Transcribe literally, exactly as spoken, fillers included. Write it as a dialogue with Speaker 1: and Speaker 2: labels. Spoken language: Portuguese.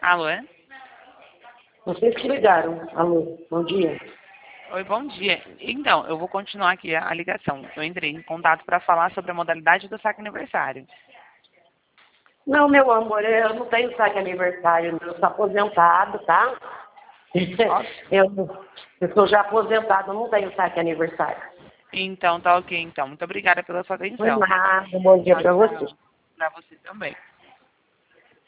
Speaker 1: Alô, é?
Speaker 2: Vocês que ligaram. Alô, bom dia.
Speaker 1: Oi, bom dia. Então, eu vou continuar aqui a ligação. Eu entrei em contato para falar sobre a modalidade do saque aniversário.
Speaker 2: Não, meu amor, eu não tenho saque aniversário, eu sou aposentado, tá? Eu, eu sou já aposentado, não tenho saque aniversário.
Speaker 1: Então, tá ok, então. Muito obrigada pela sua
Speaker 2: Foi
Speaker 1: atenção.
Speaker 2: nada, bom dia
Speaker 1: Tchau,
Speaker 2: pra você.
Speaker 1: tchau. Para você também.